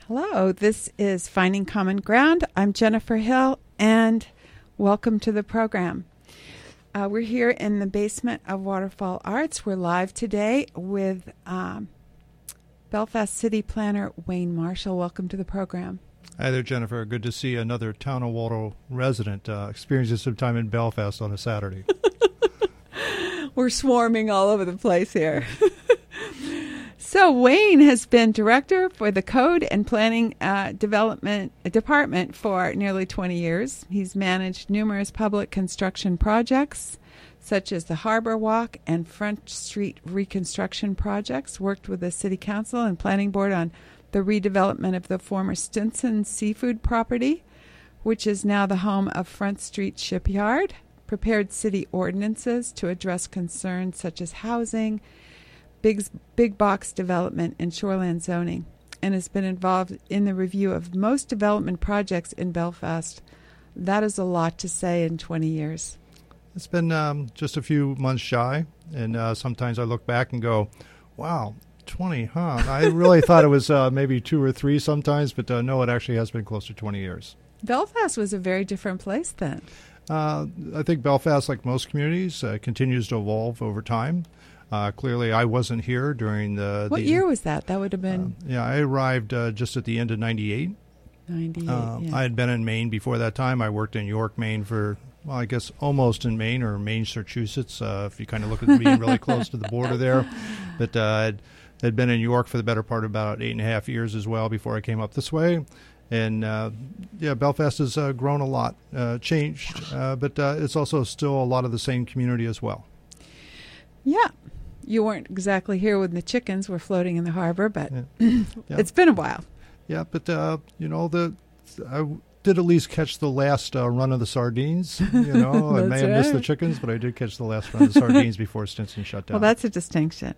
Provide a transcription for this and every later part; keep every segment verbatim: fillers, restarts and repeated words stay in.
Hello, this is Finding Common Ground. I'm Jennifer Hill, and welcome to the program. Uh, we're here in the basement of Waterfall Arts. We're live today with um, Belfast City Planner Wayne Marshall. Welcome to the program. Hi there, Jennifer. Good to see another Town of Waldo resident uh, experiencing some time in Belfast on a Saturday. We're swarming all over the place here. So Wayne has been director for the Code and Planning uh, Development Department for nearly twenty years. He's managed numerous public construction projects, such as the Harbor Walk and Front Street reconstruction projects, worked with the City Council and Planning Board on the redevelopment of the former Stinson seafood property, which is now the home of Front Street Shipyard, prepared city ordinances to address concerns such as housing, big, big box development, and shoreland zoning, and has been involved in the review of most development projects in Belfast. That is a lot to say in twenty years. It's been um, just a few months shy, and uh, sometimes I look back and go, wow, twenty, huh? I really thought it was uh, maybe two or three sometimes, but uh, no, it actually has been close to twenty years. Belfast was a very different place then. Uh, I think Belfast, like most communities, uh, continues to evolve over time. Uh, clearly, I wasn't here during the... What the, year was that? That would have been... Uh, yeah, I arrived uh, just at the end of ninety-eight. ninety-eight, uh, yeah. I had been in Maine before that time. I worked in York, Maine for, well, I guess almost in Maine or Massachusetts, uh, if you kind of look at being really close to the border there. But uh, I'd, I'd been in York for the better part of about eight and a half years as well before I came up this way. And, uh, yeah, Belfast has uh, grown a lot, uh, changed, uh, but uh, it's also still a lot of the same community as well. Yeah. You weren't exactly here when the chickens were floating in the harbor, but Yeah. Yeah. It's been a while. Yeah, but, uh, you know, the I did at least catch the last uh, run of the sardines. You know, I may have missed the chickens, but I did catch the last run of the sardines before Stinson shut down. Well, that's a distinction.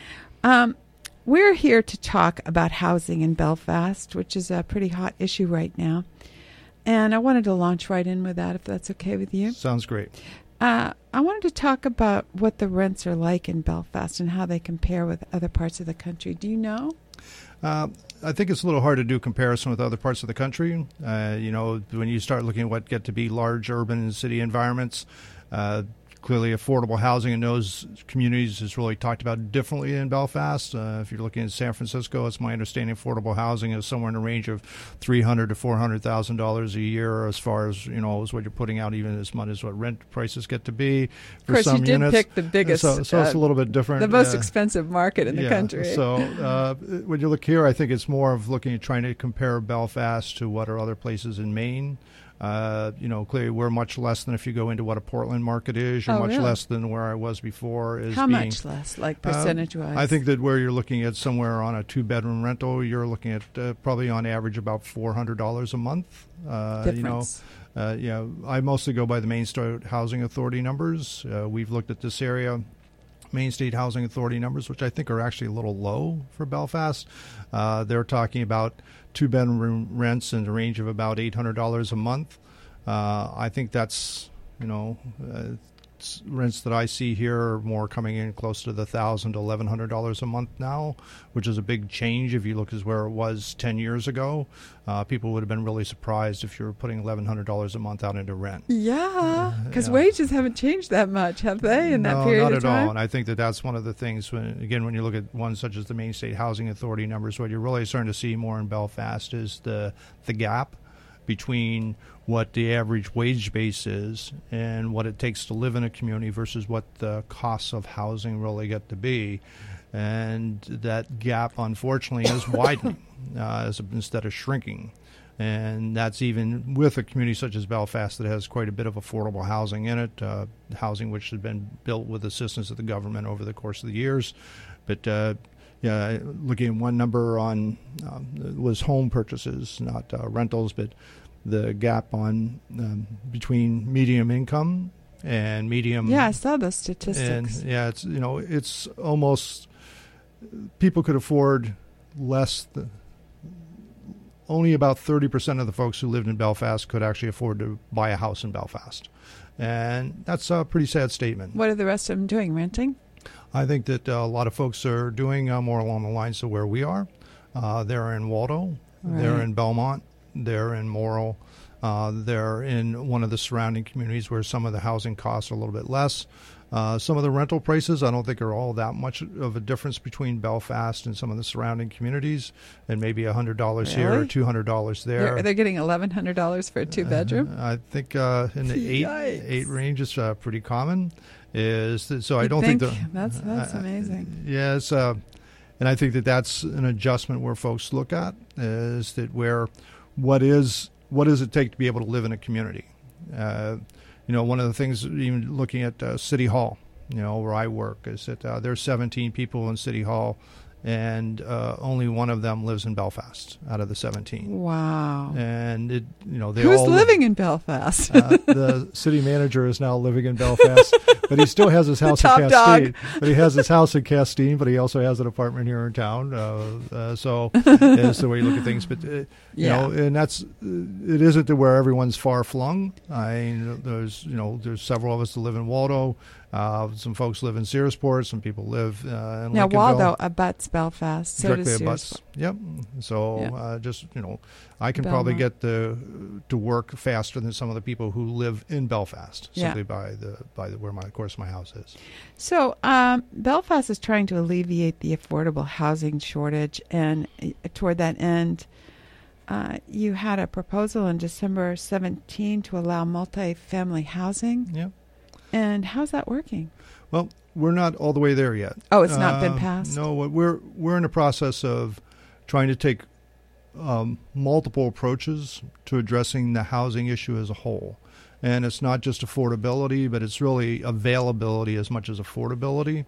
Um, we're here to talk about housing in Belfast, which is a pretty hot issue right now. And I wanted to launch right in with that, if that's okay with you. Sounds great. Uh, I wanted to talk about what the rents are like in Belfast and how they compare with other parts of the country. Do you know? Uh, I think it's a little hard to do comparison with other parts of the country. Uh, you know, when you start looking at what get to be large urban and city environments, uh, clearly affordable housing in those communities is really talked about differently in Belfast. Uh, if you're looking at San Francisco, it's my understanding affordable housing is somewhere in the range of three hundred thousand to four hundred thousand dollars a year, as far as, you know, as what you're putting out, even as much as what rent prices get to be for of course, some you did units. pick the biggest, so, so it's uh, a little bit different. the most uh, expensive market in the yeah, country. So uh, when you look here, I think it's more of looking at trying to compare Belfast to what are other places in Maine. Uh, you know, clearly we're much less than if you go into what a Portland market is, or Oh, much really? less than where I was before. Is How being, much less, like uh, percentage-wise? I think that where you're looking at somewhere on a two-bedroom rental, you're looking at uh, probably on average about four hundred dollars a month. Uh, Difference. You know, uh, yeah, I mostly go by the Maine State Housing Authority numbers. Uh, we've looked at this area. Maine State Housing Authority numbers, which I think are actually a little low for Belfast. Uh, they're talking about two-bedroom rents in the range of about eight hundred dollars a month. Uh, I think that's, you know, uh, rents that I see here are more coming in close to the one thousand dollars to eleven hundred dollars a month now, which is a big change if you look at where it was ten years ago. Uh, people would have been really surprised if you were putting eleven hundred dollars a month out into rent. Yeah, because yeah. wages haven't changed that much, have they, in that no, period not of at time? all. And I think that that's one of the things, when, again, when you look at ones such as the Maine State Housing Authority numbers, what you're really starting to see more in Belfast is the the gap between what the average wage base is and what it takes to live in a community versus what the costs of housing really get to be. And that gap, unfortunately, is widening uh, as, instead of shrinking. And that's even with a community such as Belfast that has quite a bit of affordable housing in it, uh, housing which has been built with assistance of the government over the course of the years. But uh, yeah, looking at one number on um, was home purchases, not uh, rentals, but the gap on um, between medium income and medium. Yeah, I saw those statistics. And yeah, it's, you know, it's almost, people could afford less than, only about thirty percent of the folks who lived in Belfast could actually afford to buy a house in Belfast. And that's a pretty sad statement. What are the rest of them doing, renting? I think that uh, a lot of folks are doing uh, more along the lines of where we are. Uh, they're in Waldo, They're Right. in Belmont. They're in Morrill. Uh, they're in one of the surrounding communities where some of the housing costs are a little bit less. Uh, some of the rental prices, I don't think, are all that much of a difference between Belfast and some of the surrounding communities, and maybe one hundred dollars here or Really? two hundred dollars there. They're, they're getting eleven hundred dollars for a two bedroom. I think uh, in the eight Yikes. eight range is uh, pretty common. Is that, so I You'd don't think, think the, that's that's uh, amazing. Yes, uh, and I think that that's an adjustment where folks look at is that where what is what does it take to be able to live in a community? Uh, you know, one of the things, even looking at uh, City Hall, you know, where I work, is that uh, there's seventeen people in City Hall, and uh, only one of them lives in Belfast out of the seventeen. Wow. And it, you know, they Who's all living in Belfast? uh, the city manager is now living in Belfast, but he still has his house top in dog. Castine. But he has his house in Castine, but he also has an apartment here in town. Uh, uh, so that's the way you look at things. But uh, you Yeah. know, and that's uh, it isn't to where everyone's far flung. I there's you know there's several of us that live in Waldo. Uh, some folks live in Searsport. Some people live uh, in Now, Lincolnville. Waldo abuts Belfast. So Directly does abuts. yours. Yep. So Yeah. uh, just you know, I can probably Belmont. get the to work faster than some of the people who live in Belfast Yeah. simply by the by the, where my of course my house is. So, um, Belfast is trying to alleviate the affordable housing shortage, and uh, toward that end, uh, you had a proposal on December seventeenth to allow multi-family housing. Yeah. And how's that working? Well, we're not all the way there yet. Oh, it's not been Uh, passed? No, what we're we're in the process of trying to take um, multiple approaches to addressing the housing issue as a whole. And it's not just affordability, but it's really availability as much as affordability.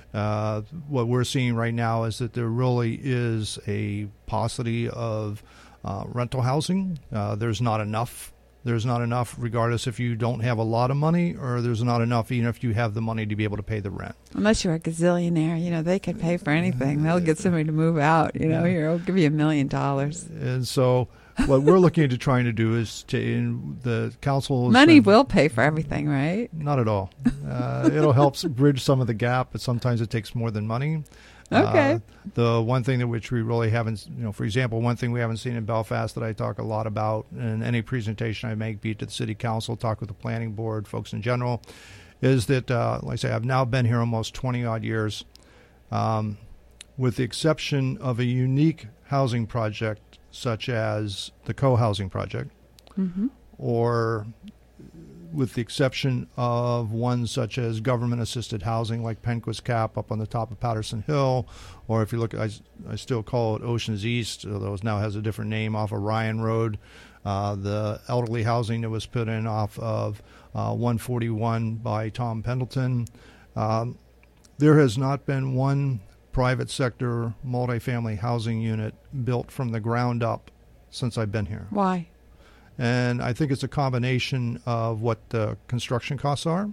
Uh, what we're seeing right now is that there really is a paucity of uh, rental housing. Uh, there's not enough. There's not enough regardless if you don't have a lot of money, or there's not enough even if you have the money to be able to pay the rent. Unless you're a gazillionaire, you know, they could pay for anything. They'll get somebody to move out, you know, Yeah. here, I'll give you a million dollars. And so what we're looking into trying to do is to in the council. has Money been- will pay for everything, right? Not at all. Uh, it'll help s- bridge some of the gap, but sometimes it takes more than money. Okay. Uh, the one thing that which we really haven't, you know, for example, one thing we haven't seen in Belfast that I talk a lot about in any presentation I make, be it to the city council, talk with the planning board, folks in general, is that, uh, like I say, I've now been here almost twenty odd years, um, with the exception of a unique housing project such as the co-housing project, Mm-hmm. or with the exception of ones such as government-assisted housing like Penquist Cap up on the top of Patterson Hill, or if you look, I, I still call it Oceans East, although it now has a different name, off of Ryan Road. Uh, the elderly housing that was put in off of uh, one forty-one by Tom Pendleton. Um, there has not been one private sector multifamily housing unit built from the ground up since I've been here. Why? And I think it's a combination of what the construction costs are,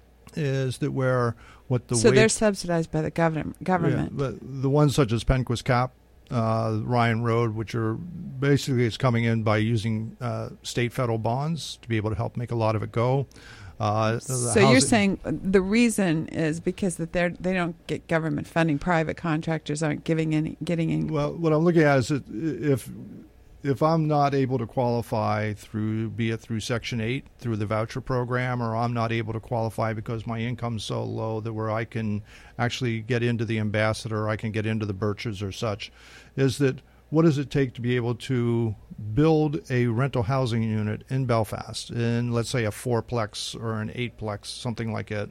is that where what the so they're wage- subsidized by the government. Government. Yeah, but the ones such as Penquist Cap, uh, Ryan Road, which are basically it's coming in by using uh, state federal bonds to be able to help make a lot of it go. Uh, the So you're housing- saying the reason is because that they're they don't get government funding. Private contractors aren't giving any getting any. Well, what I'm looking at is that if if I'm not able to qualify through, be it through Section eight, through the voucher program, or I'm not able to qualify because my income's so low that where I can actually get into the Ambassador, I can get into the Birches or such, is that what does it take to be able to build a rental housing unit in Belfast, in let's say a fourplex or an eightplex, something like it,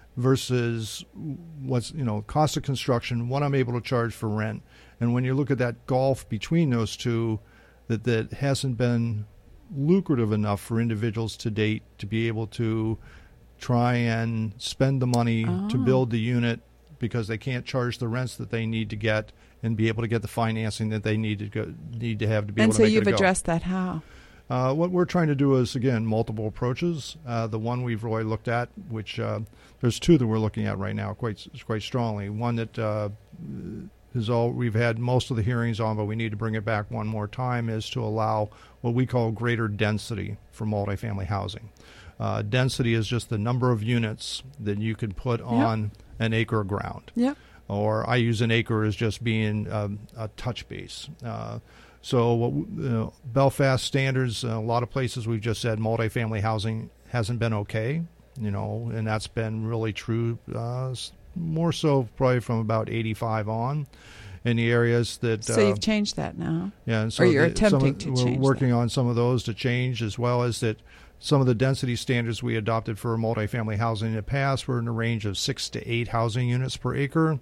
versus what's, you know, cost of construction, what I'm able to charge for rent. And when you look at that gulf between those two, that that hasn't been lucrative enough for individuals to date to be able to try and spend the money Oh. to build the unit because they can't charge the rents that they need to get and be able to get the financing that they need to go, need to have to be and able so to make you've it a go. addressed that how? Uh, what we're trying to do is, again, multiple approaches. Uh, the one we've really looked at, which uh, there's two that we're looking at right now quite quite strongly. One that uh, is all we've had most of the hearings on, but we need to bring it back one more time, is to allow what we call greater density for multifamily housing. Uh, density is just the number of units that you can put on an acre of ground. Yep. Or I use an acre as just being um, a touch base. Uh, So what, uh, Belfast standards, uh, a lot of places we've just said multifamily housing hasn't been okay, you know, and that's been really true, uh, more so probably from about eighty-five on. In the areas that so uh, you've changed that now, yeah, and so or you're the, attempting of, to we're change. We're working that. on some of those to change, as well as that some of the density standards we adopted for multifamily housing in the past were in the range of six to eight housing units per acre.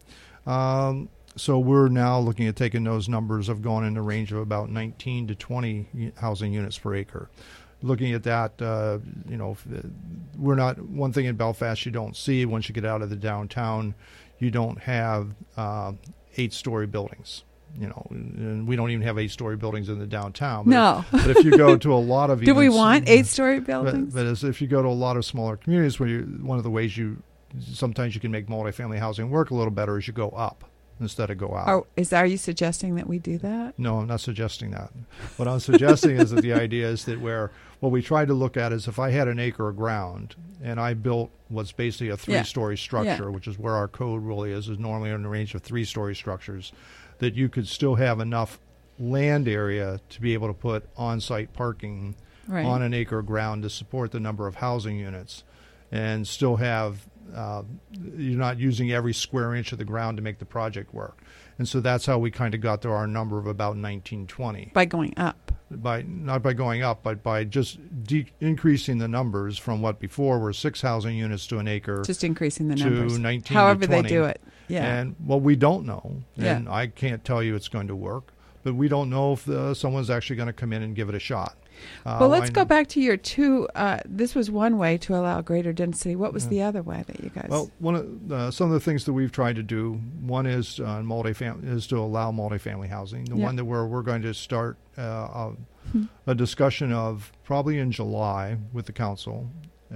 Um, so we're now looking at taking those numbers of going in the range of about nineteen to twenty housing units per acre. Looking at that, uh, you know, we're not, one thing in Belfast you don't see once you get out of the downtown, you don't have uh, eight-story buildings, you know, and we don't even have eight-story buildings in the downtown. But No. If, but if you go to a lot of do we even, want eight-story buildings? But, but as if you go to a lot of smaller communities, where you, one of the ways you sometimes you can make multifamily housing work a little better is you go up instead of go out. Or is are you suggesting that we do that? No, I'm not suggesting that. What I'm suggesting is that the idea is that where what we try to look at is if I had an acre of ground and I built what's basically a three-story Yeah. structure, Yeah. which is where our code really is, is normally in the range of three-story structures, that you could still have enough land area to be able to put on-site parking Right. on an acre of ground to support the number of housing units and still have uh, you're not using every square inch of the ground to make the project work. And so that's how we kind of got to our number of about nineteen twenty. By going up. By not by going up, but by just de- increasing the numbers from what before were six housing units to an acre. Just increasing the to numbers. nineteen However to they twenty. do it. Yeah. And what we don't know, and Yeah. I can't tell you it's going to work, but we don't know if uh, someone's actually going to come in and give it a shot. Uh, well, let's I- go back to your two. Uh, this was one way to allow greater density. What was Yeah. the other way that you guys? Well, one of uh, some of the things that we've tried to do, one is uh, multifam- is to allow multifamily housing. The Yeah. one that we're we're going to start uh, a, Hmm. a discussion of probably in July with the council,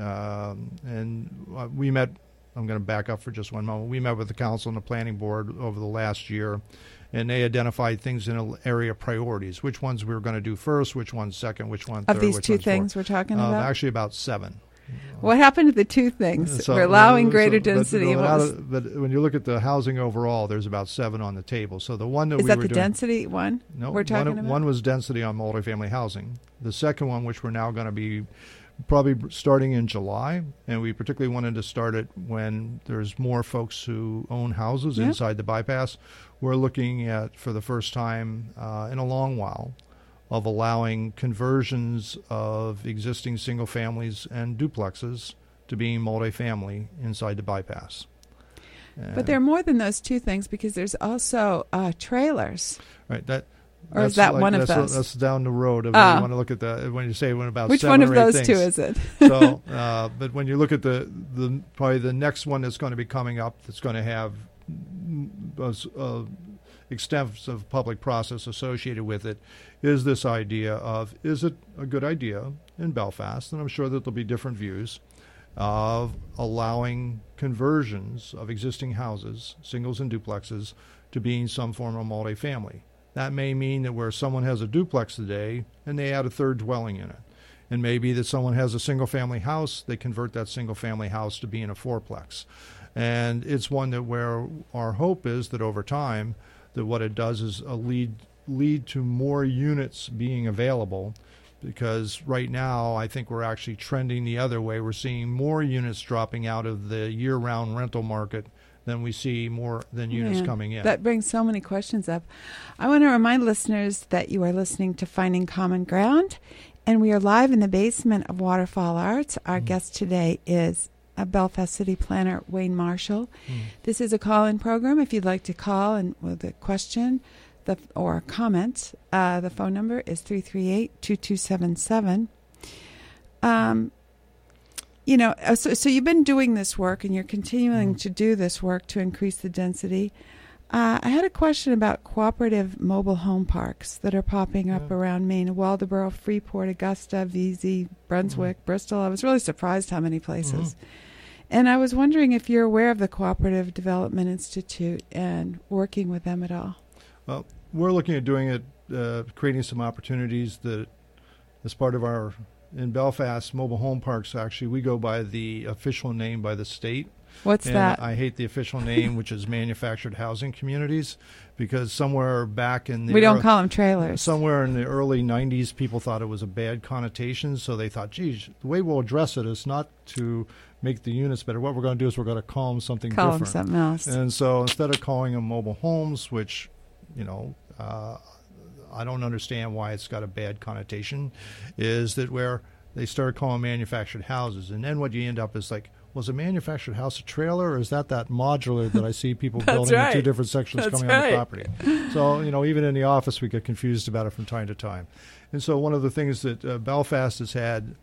um, and uh, we met. I'm going to back up for just one moment. We met with the council and the planning board over the last year, and they identified things in an area of priorities. Which ones we were going to do first, which ones second, which one third, of these which two one's things fourth. we're talking Uh, about. Actually, about seven. What happened to the two things? So- we're allowing greater so- but- density. But, What out was- of- but when you look at the housing overall, there's about seven on the table. So the one that is we that were the doing, density one no, we're talking one, about? one was density on multifamily housing. The second one, which we're now going to be probably starting in July, and we particularly wanted to start it when there's more folks who own houses Yeah. inside the bypass. We're looking at, for the first time uh, in a long while, of allowing conversions of existing single families and duplexes to being multifamily inside the bypass. But there are more than those two things because there's also uh, trailers. Right, that Or is that's that like- one of that's, those? That's down the road. If Ah. you want to look at the when you say when about Which seven one of or eight those things. two is it? So, uh, but when you look at the the probably the next one that's going to be coming up, that's going to have a, s- a extensive public process associated with it, is this idea of is it a good idea in Belfast? And I'm sure that there'll be different views of allowing conversions of existing houses, singles and duplexes, to being some form of multifamily. That may mean that where someone has a duplex today and they add a third dwelling in it. And maybe that someone has a single-family house, they convert that single-family house to being a fourplex. And it's one that where our hope is that over time, that what it does is a lead lead to more units being available. Because right now, I think we're actually trending the other way. We're seeing more units dropping out of the year-round rental market than we see more than units Man, coming in. That brings so many questions up. I want to remind listeners that you are listening to Finding Common Ground, and we are live in the basement of Waterfall Arts. Our Mm. guest today is a Belfast City Planner, Wayne Marshall. Mm. This is a call-in program. If you'd like to call and with a question the, or a comment, uh, the phone number is three three eight, two two seven seven. Um, you know, uh, so, so you've been doing this work and you're continuing Mm. to do this work to increase the density. Uh, I had a question about cooperative mobile home parks that are popping up Yeah. around Maine, Waldoboro, Freeport, Augusta, V Z, Brunswick, Bristol. I was really surprised how many places. And I was wondering if you're aware of the Cooperative Development Institute and working with them at all. Well, we're looking at doing it, uh, creating some opportunities that, as part of our, in Belfast, mobile home parks, actually, we go by the official name by the state, What's and that? I hate the official name, which is manufactured housing communities, because somewhere back in the We don't ear- call them trailers. somewhere in the early nineties, people thought it was a bad connotation, so they thought, geez, the way we'll address it is not to make the units better. What we're going to do is we're going to call them something Call them different. something else. And so instead of calling them mobile homes, which, you know, uh, I don't understand why it's got a bad connotation, is that where they started calling manufactured houses. And then what you end up is like, was a manufactured house a trailer, or is that that modular that I see people That's building right. in two different sections That's coming right. on the property? So, you know, even in the office, we get confused about it from time to time. And so one of the things that uh, Belfast has had,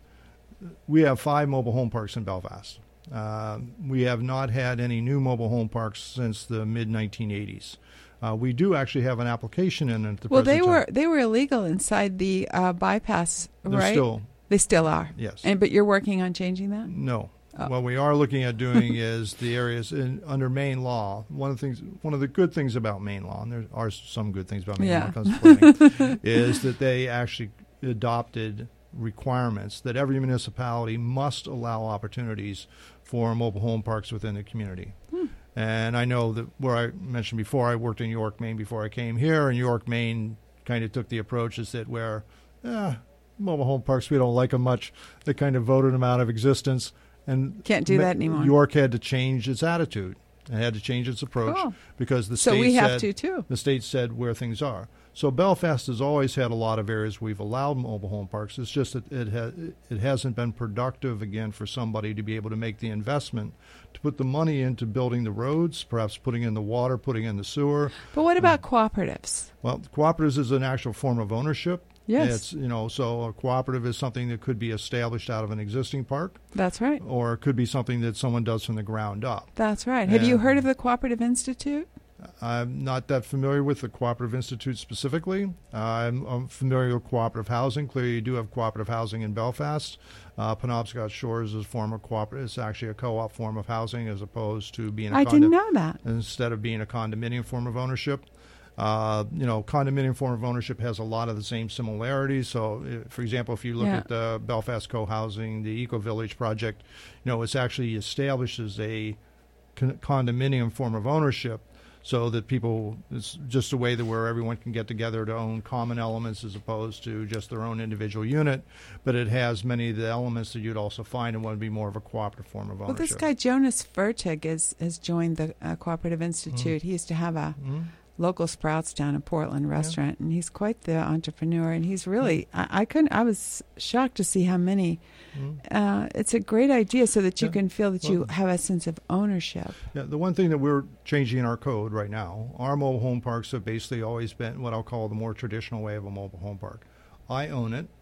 we have five mobile home parks in Belfast. Uh, we have not had any new mobile home parks since the mid nineteen eighties. Uh, we do actually have an application in at the Well, present they were time. they were illegal inside the uh, bypass, They're right? still, They still are. yes. And but you're working on changing that? No. Oh. What we are looking at doing is the areas in, under Maine law. One of the things, one of the good things about Maine law, and there are some good things about Maine Yeah. law when it comes to planning, is that they actually adopted requirements that every municipality must allow opportunities for mobile home parks within the community. Hmm. And I know that where I mentioned before, I worked in York, Maine before I came here, and York, Maine kind of took the approach is that where, eh, mobile home parks, we don't like them much. They kind of voted them out of existence. And Can't do Ma- that anymore. York had to change its attitude. It had to change its approach Cool. because the So state we have said, to too. the state said where things are. So Belfast has always had a lot of areas we've allowed mobile home parks. It's just that it ha- it hasn't been productive again for somebody to be able to make the investment to put the money into building the roads, perhaps putting in the water, putting in the sewer. But what about cooperatives? Well, cooperatives is an actual form of ownership. Yes. It's, you know, so a cooperative is something that could be established out of an existing park, That's right. or it could be something that someone does from the ground up. That's right. Have you And- heard of the Cooperative Institute? I'm not that familiar with the Cooperative Institute specifically. Uh, I'm, I'm familiar with cooperative housing. Clearly, you do have cooperative housing in Belfast. Uh, Penobscot Shores is a form of cooperative. It's actually a co-op form of housing as opposed to being a I condo- didn't know that. instead of being a condominium form of ownership. Uh, you know, condominium form of ownership has a lot of the same similarities. So, uh, for example, if you look Yeah. at the Belfast Co-Housing, the Eco Village project, you know, it's actually established as a con- condominium form of ownership, so that people, it's just a way that where everyone can get together to own common elements as opposed to just their own individual unit. But it has many of the elements that you'd also find in what would be more of a cooperative form of Well, ownership. this guy Jonas Fertig is, has joined the uh, Cooperative Institute. He used to have a Mhm. local Sprouts down in Portland restaurant, and he's quite the entrepreneur. And he's really, I, I couldn't, I was shocked to see how many. Mhm. Uh, it's a great idea so that you Yeah. can feel that you Well- have a sense of ownership. Yeah, the one thing that we're changing in our code right now, our mobile home parks have basically always been what I'll call the more traditional way of a mobile home park. I own it.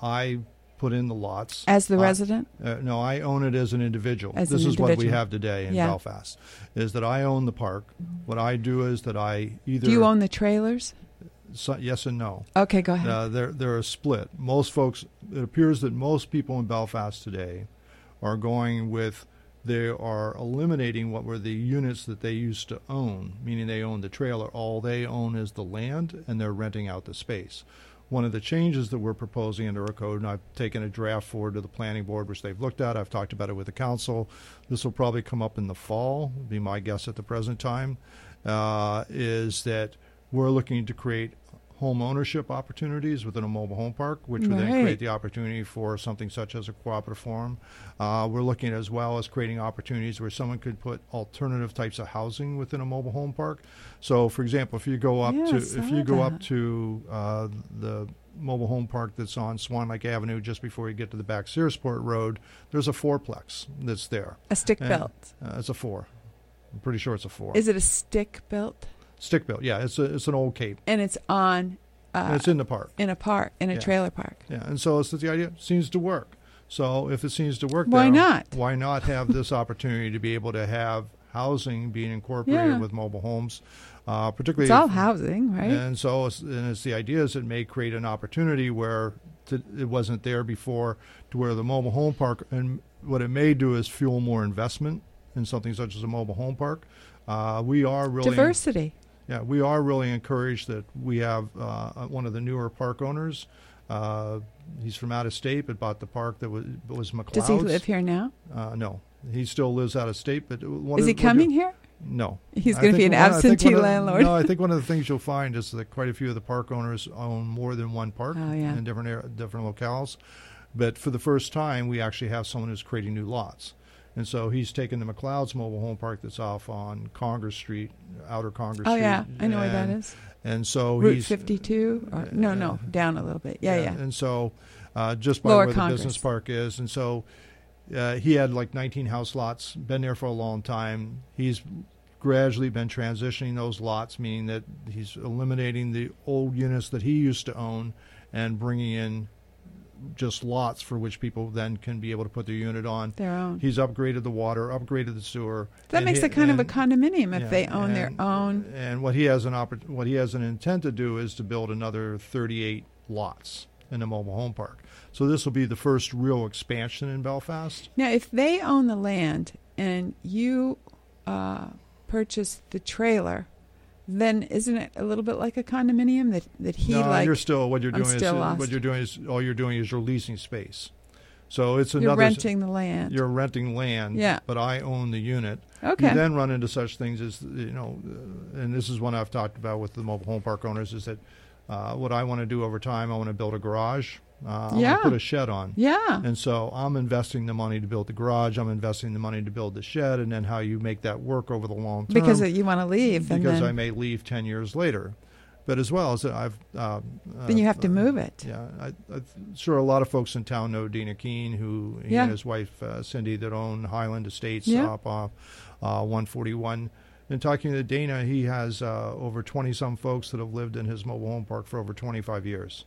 I put in the lots. As the I- resident? Uh, no, I own it as an individual. As this an is what we individual. have today in Yeah. Belfast, is that I own the park. What I do is that I either... Do you own the trailers? so, yes and no. Okay, go ahead. Uh, they're, they're a split. Most folks, it appears that most people in Belfast today are going with, they are eliminating what were the units that they used to own, meaning they own the trailer. All they own is the land, and they're renting out the space. One of the changes that we're proposing under our code, and I've taken a draft forward to the planning board, which they've looked at. I've talked about it with the council. This will probably come up in the fall, would be my guess at the present time, uh, is that we're looking to create home ownership opportunities within a mobile home park, which would then Right. create the opportunity for something such as a cooperative form. Uh, we're looking as well as creating opportunities where someone could put alternative types of housing within a mobile home park. So, for example, if you go up Yeah, I to saw if you go up that. to uh, the mobile home park that's on Swan Lake Avenue, just before you get to the back Searsport Road, there's a fourplex that's there. A stick And, built. Uh, it's a four. I'm pretty sure it's a four. Is it a stick built? Stick built? Yeah, it's a, it's an old cape. And it's on uh, And it's in the park. in a park, in a Yeah. trailer park. Yeah, and so it's the idea seems to work. So if it seems to work, Why there, not? Why not have this opportunity to be able to have housing being incorporated Yeah. with mobile homes, uh, particularly? It's all if- housing, right? And so, it's, and it's the idea is it may create an opportunity where to, it wasn't there before, to where the mobile home park, and what it may do is fuel more investment in something such as a mobile home park. Uh, we are really Diversity. Yeah, we are really encouraged that we have uh, one of the newer park owners. Uh, he's from out of state, but bought the park that was was McLeod's. Does he live here now? Uh, no, He still lives out of state, but one Is of, he coming here? No. He's I going to be think an one- I think absentee one of- landlord. No, I think one of the things you'll find is that quite a few of the park owners own more than one park Oh, yeah. in different ar- different locales. But for the first time, we actually have someone who's creating new lots. And so he's taken the McLeod's mobile home park that's off on Congress Street, Outer Congress Oh, Street. yeah. I know where that and- is. And so Route he's fifty-two? Or, no, no, down a little bit. Yeah, yeah. And so uh, just by Lower where Congress. the business park is. And so uh, he had like nineteen house lots, been there for a long time. He's gradually been transitioning those lots, meaning that he's eliminating the old units that he used to own and bringing in just lots for which people then can be able to put their unit on. Their own. He's upgraded the water, upgraded the sewer. That and makes he- it kind of a and- condominium if yeah, they own their and- own. And what he has an oppor- what he has an intent to do is to build another thirty-eight lots in the mobile home park. So this will be the first real expansion in Belfast. Now, if they own the land and you uh, purchase the trailer, then isn't it a little bit like a condominium that, that he no, like? you're still what you're I'm doing is still lost. what you're doing is all you're doing is you're leasing space. So it's You're another renting the land. You're renting land, Yeah. but I own the unit. Okay. You then run into such things as, you know, uh, and this is one I've talked about with the mobile home park owners, is that uh, what I want to do over time, I want to build a garage. Uh, I Yeah. want to put a shed on. Yeah. And so I'm investing the money to build the garage. I'm investing the money to build the shed, and then how you make that work over the long term. Because you want to leave. and because then, I may leave ten years later. But as well as I've... Uh, Then you have to uh, move it. Yeah. I, I'm sure a lot of folks in town know Dana Keene, who he Yeah. and his wife uh, Cindy that own Highland Estates Yeah. up off uh, one forty-one. And talking to Dana, he has uh, over twenty-some folks that have lived in his mobile home park for over twenty-five years.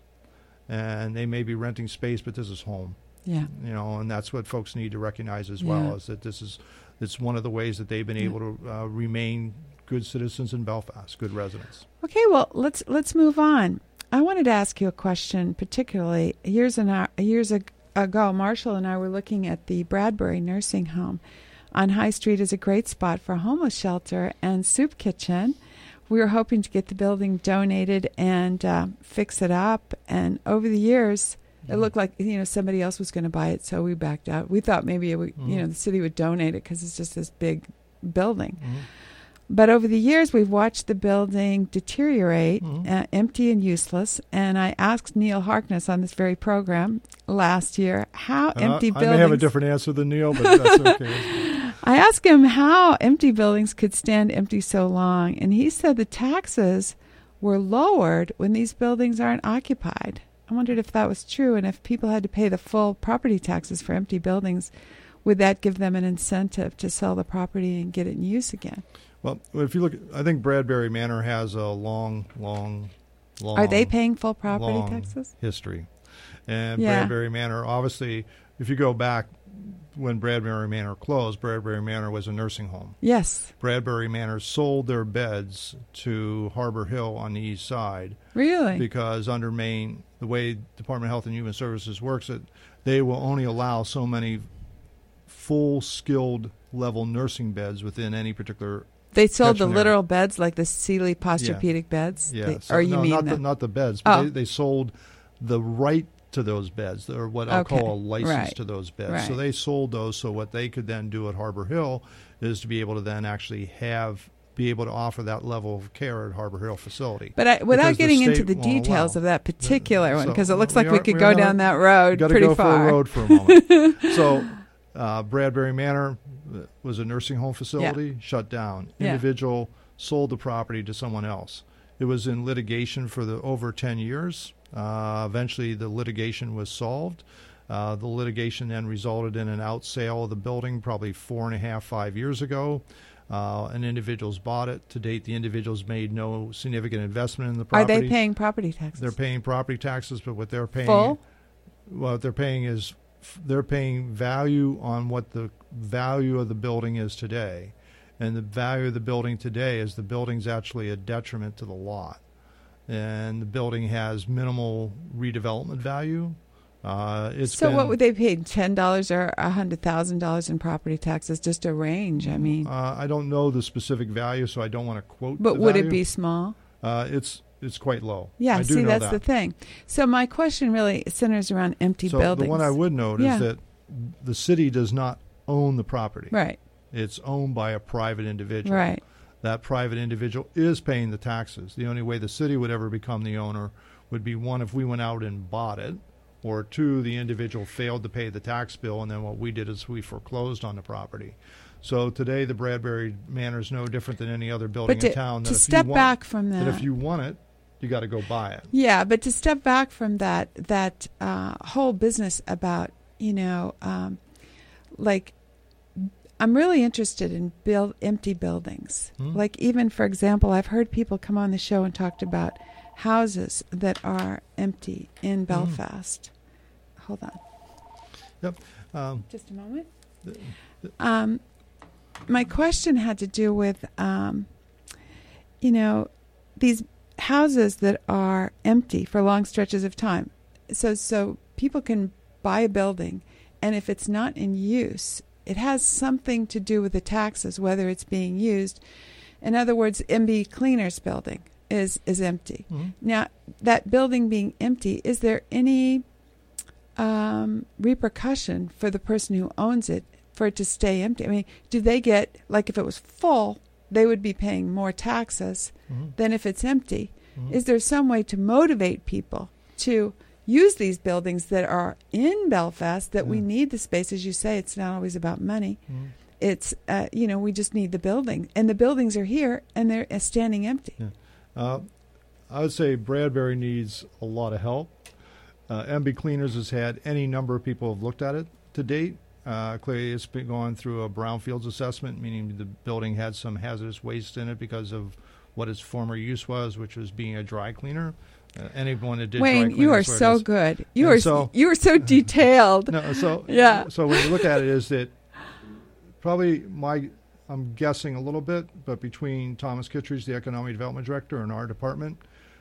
And they may be renting space, but this is home. Yeah. You know, and that's what folks need to recognize as well, Yeah. is that this is it's one of the ways that they've been Yeah. able to uh, remain good citizens in Belfast, good residents. Okay, well, let's let's move on. I wanted to ask you a question, particularly years and our, years ag- ago. Marshall and I were looking at the Bradbury Nursing Home on High Street as a great spot for a homeless shelter and soup kitchen. We were hoping to get the building donated and uh, fix it up. And over the years, it looked like you know somebody else was going to buy it, so we backed out. We thought maybe it would, Mhm. you know the city would donate it because it's just this big building. Mm-hmm. But over the years, we've watched the building deteriorate, Mhm. uh, empty and useless. And I asked Neil Harkness on this very program last year how empty I buildings. may have a different answer than Neil, but that's okay. I asked him how empty buildings could stand empty so long, and he said the taxes were lowered when these buildings aren't occupied. I wondered if that was true, and if people had to pay the full property taxes for empty buildings, would that give them an incentive to sell the property and get it in use again? Well, if you look, I think Bradbury Manor has a long, long, long. Are they paying full property long taxes? history, and Yeah. Bradbury Manor, obviously, if you go back when Bradbury Manor closed, Bradbury Manor was a nursing home. Yes. Bradbury Manor sold their beds to Harbor Hill on the east side Really? because under Maine, the way Department of Health and Human Services works, it they will only allow so many full skilled level nursing beds within any particular. They sold the catchment literal beds, like the Sealy Posturepedic beds? Yeah, They, so- or you no, mean not the, the, not the beds, but Oh. they, they sold the right to those beds, or what I'll Okay, call a license right, to those beds. So right. they sold those. So what they could then do at Harbor Hill is to be able to then actually have be able to offer that level of care at Harbor Hill facility. But I, without because the getting into state the won't details allow. of that particular one, So, because it looks we like we are- could we go are down not- that road Got to pretty go far. for a road for a moment. So uh, Bradbury Manor uh, was a nursing home facility, shut down. Yeah. Individual sold the property to someone else. It was in litigation for the over ten years. Uh, eventually, the litigation was solved. Uh, the litigation then resulted in an out sale of the building probably four and a half, five years ago. Uh, and individuals bought it. To date, the individuals made no significant investment in the Are property. they paying property taxes? They're paying property taxes, but what they're paying, Full? what they're paying is f- they're paying value on what the value of the building is today, and the value of the building today is the building's actually a detriment to the lot, and the building has minimal redevelopment value. Uh, it's so been, what would they pay? Ten dollars or a hundred thousand dollars in property taxes? Just a range. I mean, Uh, I don't know the specific value, so I don't want to quote. but the would it value. be small? Uh, it's it's quite low. Yeah. I do See, know that's that. the thing. So my question really centers around empty So buildings. the one I would note Yeah. is that the city does not own the property. Right. It's owned by a private individual. Right. That private individual is paying the taxes. The only way the city would ever become the owner would be, one, if we went out and bought it, or two, the individual failed to pay the tax bill, and then what we did is we foreclosed on the property. So today the Bradbury Manor is no different than any other building But to, in town. to That if step you want, back from that, that if you want it, you got to go buy it. yeah, but to step back from that, that uh, whole business about, you know, um, like, I'm really interested in build empty buildings. Hmm. Like, even, for example, I've heard people come on the show and talked about houses that are empty in Belfast. Mm. Hold on. Yep. Um, Just a moment. th- th- Um, my question had to do with, um, you know, these houses that are empty for long stretches of time. So, so people can buy a building, and if it's not in use, it has something to do with the taxes, whether it's being used. In other words, M B Cleaner's building is, is empty. mm-hmm. Now, that building being empty, is there any um, repercussion for the person who owns it for it to stay empty? I mean, do they get, like if it was full, they would be paying more taxes Mm-hmm. than if it's empty? Mm-hmm. Is there some way to motivate people to use these buildings that are in Belfast, that we Yeah. need the space? As you say, it's not always about money. Mm-hmm. It's, uh, you know, we just need the building. And the buildings are here, and they're uh, standing empty. Yeah. Uh, I would say Bradbury needs a lot of help. Uh, M B Cleaners has had any number of people have looked at it to date. Uh, clearly, it's been going through a brownfields assessment, meaning the building had some hazardous waste in it because of what its former use was, which was being a dry cleaner. Uh, anyone that did dry Wayne, cleaning you are is where it so is. good. You And are so- you are so detailed. No, so Yeah. So when you look at it, is that probably my I'm guessing a little bit, but between Thomas Kittredge, the economic development director, and our department,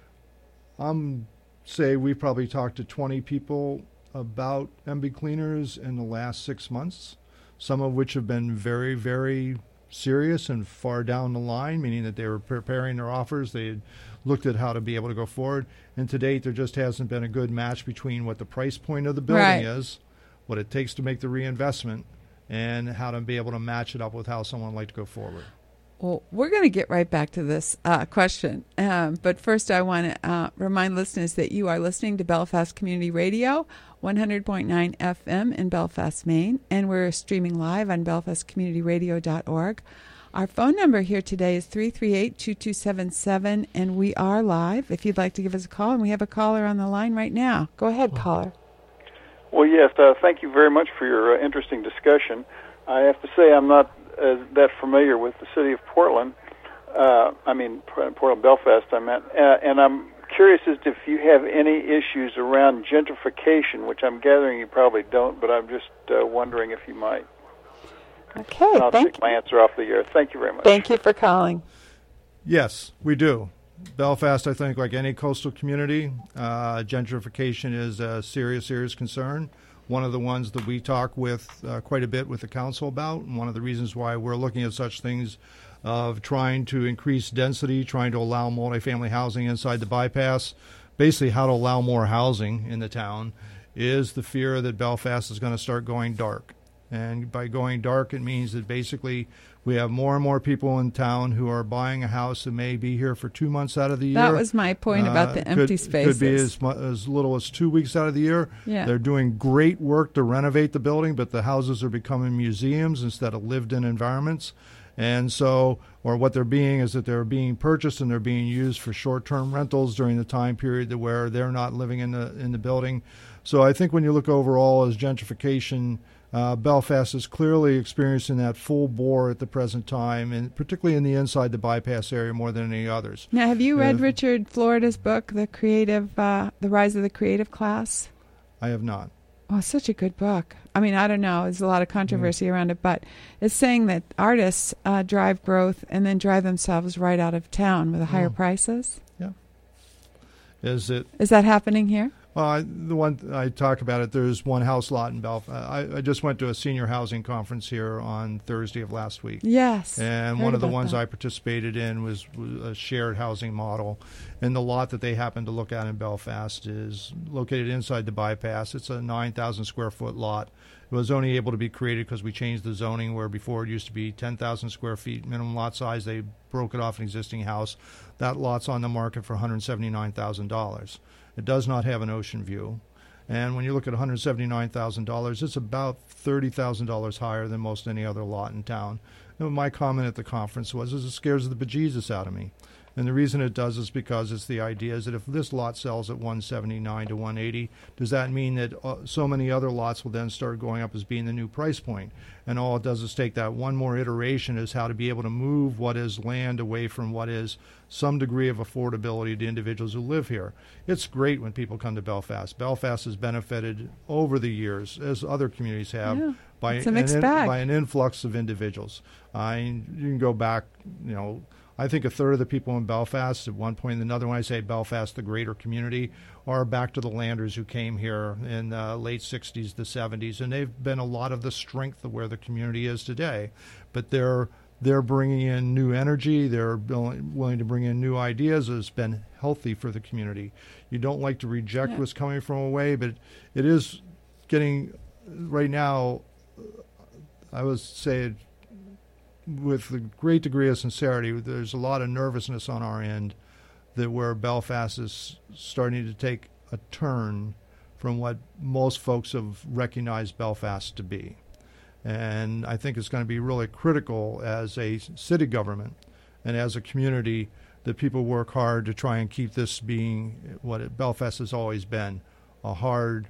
I'm say we probably talked to twenty people about M B Cleaners in the last six months. Some of which have been very, very serious and far down the line, meaning that they were preparing their offers. They had looked at how to be able to go forward. And to date, there just hasn't been a good match between what the price point of the building Right. is, what it takes to make the reinvestment, and how to be able to match it up with how someone would like to go forward. Well, we're going to get right back to this uh, question. Um, but first, I want to uh, remind listeners that you are listening to Belfast Community Radio, one hundred point nine F M in Belfast, Maine. And we're streaming live on belfast community radio dot org. Our phone number here today is three three eight, two two seven seven, and we are live if you'd like to give us a call. And we have a caller on the line right now. Go ahead, caller. Well, yes, uh, thank you very much for your uh, interesting discussion. I have to say I'm not uh, that familiar with the city of Portland. Uh, I mean, Portland, Belfast, I meant. Uh, and I'm curious as to if you have any issues around gentrification, which I'm gathering you probably don't, but I'm just uh, wondering if you might. Okay, And I'll thank take my answer off the air. Thank you very much. Thank you for calling. Yes, we do. Belfast, I think, like any coastal community, uh, gentrification is a serious, serious concern. One of the ones that we talk with uh, quite a bit with the council about, and one of the reasons why we're looking at such things of trying to increase density, trying to allow multifamily housing inside the bypass, basically how to allow more housing in the town, is the fear that Belfast is going to start going dark. And by going dark, it means that basically we have more and more people in town who are buying a house that may be here for two months out of the year. That was my point about the Uh, empty could, spaces. Could be as, mu- as little as two weeks out of the year. Yeah. They're doing great work to renovate the building, but the houses are becoming museums instead of lived-in environments. And so, or what they're being is that they're being purchased and they're being used for short-term rentals during the time period that where they're not living in the in the building. So I think when you look overall as gentrification, uh, Belfast is clearly experiencing that full bore at the present time, and particularly in the inside the bypass area more than any others. Now, have you read Uh, Richard Florida's book, The Creative, uh, The Rise of the Creative Class? I have not. Oh, it's such a good book. I mean, I don't know. There's a lot of controversy Mm. around it, but it's saying that artists uh, drive growth and then drive themselves right out of town with the higher Mm. prices. Is it? Is that happening here? Uh, the one I talk about it, there's one house lot in Belfast. I, I just went to a senior housing conference here on Thursday of last week. Yes. And heard one of the about ones that. I participated in was, was a shared housing model. And the lot that they happened to look at in Belfast is located inside the bypass. It's a nine thousand square foot lot. It was only able to be created because we changed the zoning, where before it used to be ten thousand square feet minimum lot size. They broke it off an existing house. That lot's on the market for one hundred seventy-nine thousand dollars. It does not have an ocean view. And when you look at one hundred seventy-nine thousand dollars, it's about thirty thousand dollars higher than most any other lot in town. And my comment at the conference was, is it scares the bejesus out of me. And the reason it does is because it's the idea is that if this lot sells at one seventy-nine to one eighty, does that mean that uh, so many other lots will then start going up as being the new price point? And all it does is take that one more iteration as how to be able to move what is land away from what is some degree of affordability to individuals who live here. It's great when people come to Belfast. Belfast has benefited over the years, as other communities have, Yeah, by, it's a an mixed in, bag. by an influx of individuals. I you can go back, you know, I think a third of the people in Belfast, at one point and another, when I say Belfast, the greater community, are back to the landers who came here in the late sixties, the seventies, and they've been a lot of the strength of where the community is today. But they're they're bringing in new energy. They're willing to bring in new ideas. It's been healthy for the community. You don't like to reject Yeah. what's coming from away, but it is getting, right now, I would say, with a great degree of sincerity, there's a lot of nervousness on our end that where Belfast is starting to take a turn from what most folks have recognized Belfast to be. And I think it's going to be really critical as a city government and as a community that people work hard to try and keep this being what it, Belfast has always been, a hard,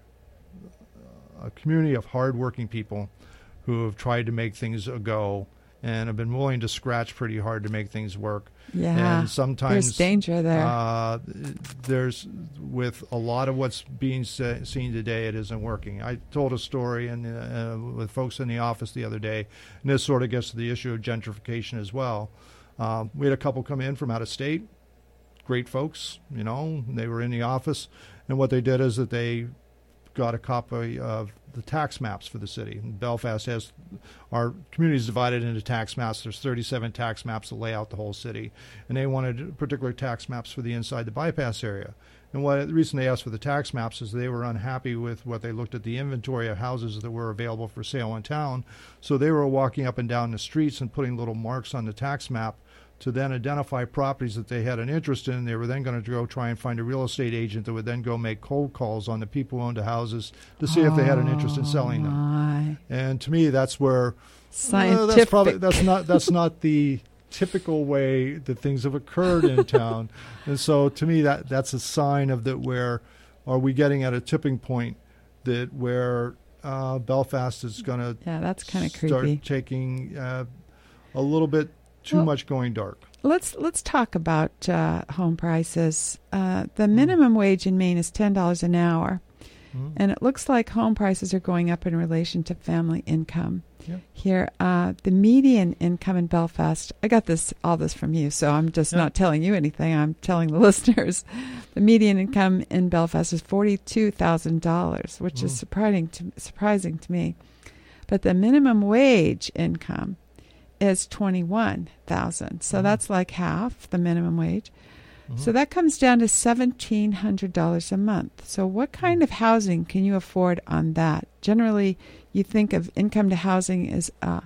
a community of hard-working people who have tried to make things a go and have been willing to scratch pretty hard to make things work. Yeah, and sometimes there's danger there. Uh, there's, with a lot of what's being se- seen today, it isn't working. I told a story in, uh, with folks in the office the other day, and this sort of gets to the issue of gentrification as well. Uh, we had a couple come in from out of state, great folks, you know, they were in the office, and what they did is that they got a copy of the tax maps for the city. Belfast has, our community is divided into tax maps. There's thirty-seven tax maps that lay out the whole city, and they wanted particular tax maps for the inside the bypass area. And what the reason they asked for the tax maps is they were unhappy with what they looked at the inventory of houses that were available for sale in town. So they were walking up and down the streets and putting little marks on the tax map to then identify properties that they had an interest in. They were then going to go try and find a real estate agent that would then go make cold calls on the people who owned the houses to see if they had an interest in selling them. My. And to me, that's where Scientific. uh, that's probably that's not that's not the typical way that things have occurred in town. And so to me, that that's a sign of that where are we getting at a tipping point that where uh, Belfast is going to Yeah, that's kind of start creepy. taking uh, a little bit too Well, much going dark. Let's let's talk about uh, home prices. Uh, the minimum wage in Maine is ten dollars an hour, Mhm. and it looks like home prices are going up in relation to family income. Yeah. Here, uh, the median income in Belfast. I got this all this from you, so I'm just Yeah. not telling you anything. I'm telling the listeners. The median income in Belfast is forty-two thousand dollars, which is Mm. surprising to surprising to me. But the minimum wage income is twenty-one thousand. So Mhm. that's like half the minimum wage. Mhm. So that comes down to seventeen hundred dollars a month. So what kind Mm. of housing can you afford on that? Generally, you think of income to housing as uh,